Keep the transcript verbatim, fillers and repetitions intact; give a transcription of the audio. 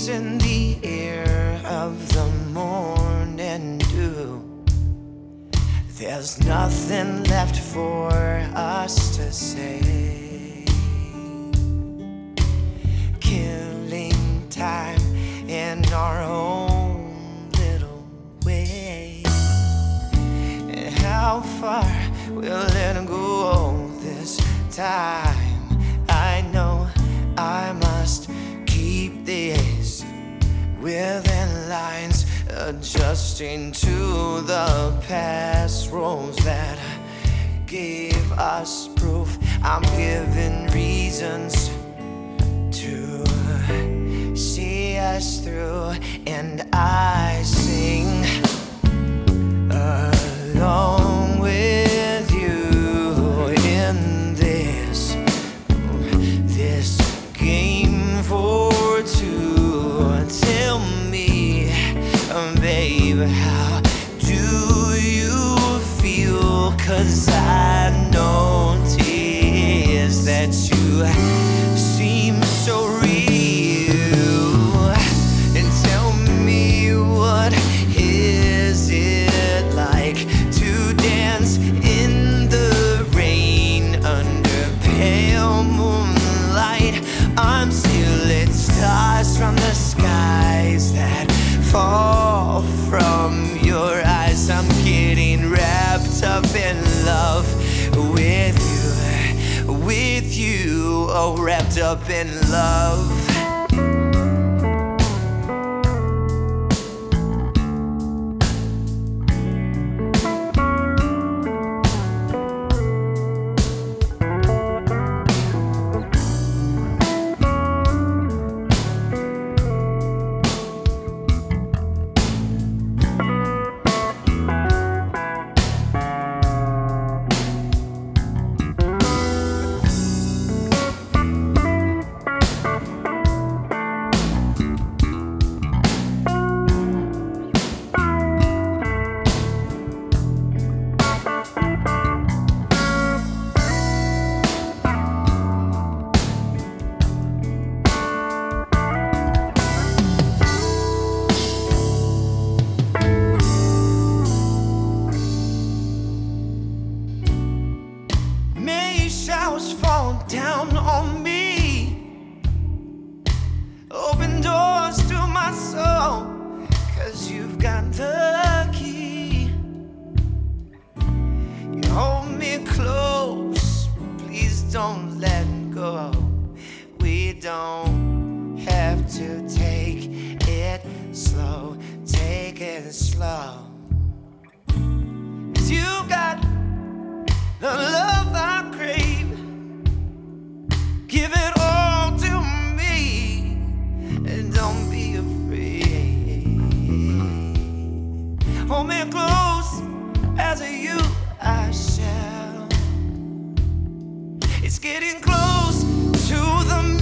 in the air of the morning dew. There's nothing left for us to say. Killing time in our own little way. And how far will it go this time? I know I must keep this within lines, adjusting to the past roles that gave us proof. I'm given reasons to see us through, and I sing along with you in this this game for two. Tell me, babe, how do you feel? 'Cause I notice that you seem so real. And tell me, what is it like to dance in the rain under pale moonlight? I'm stealing stars from the skies that fall from your eyes. I'm getting wrapped up in love with you, with you, oh, wrapped up in love. Showers fall down on me, open doors to my soul, 'cause you've got the key. You hold me close, please don't let go. We don't have to take it slow, take it slow. 'Cause you got the love I crave. Give it all to me, and don't be afraid. Hold me close, as you I shall. It's getting close to the